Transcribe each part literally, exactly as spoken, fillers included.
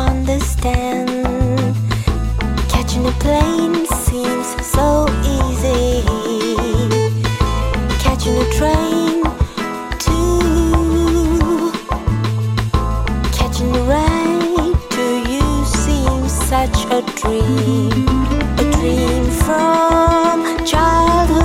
understand. Catching a plane seems so easy. Catching a train too. Catching a ride to you seems such a dream. A dream from childhood.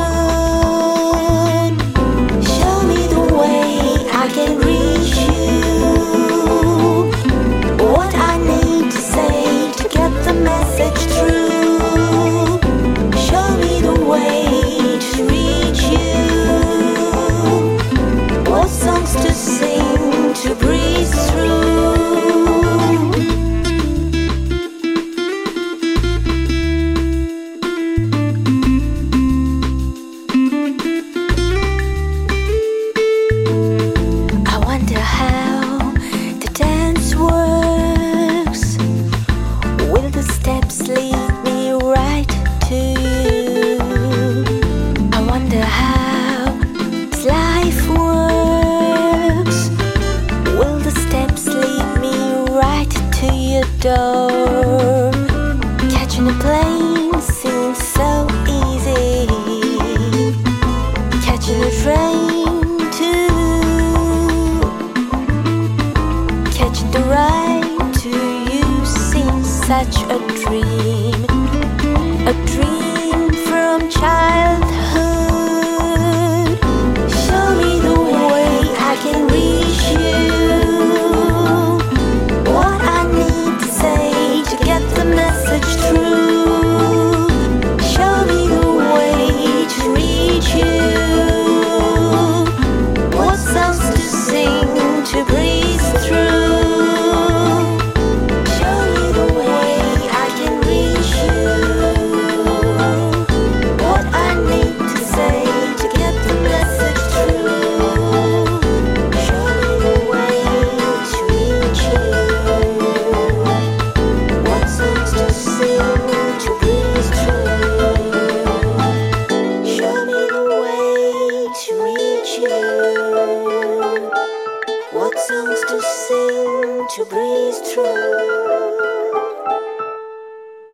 Show me the way I can reach you. What I need to say to get the message through. Show me the way to reach you. What songs to sing to breeze through. Steps lead me right to you. I wonder how this life works. Will the steps lead me right to your door? Catching a plane seems so easy. Catching a train too. Catching the ride to you seems such a dream.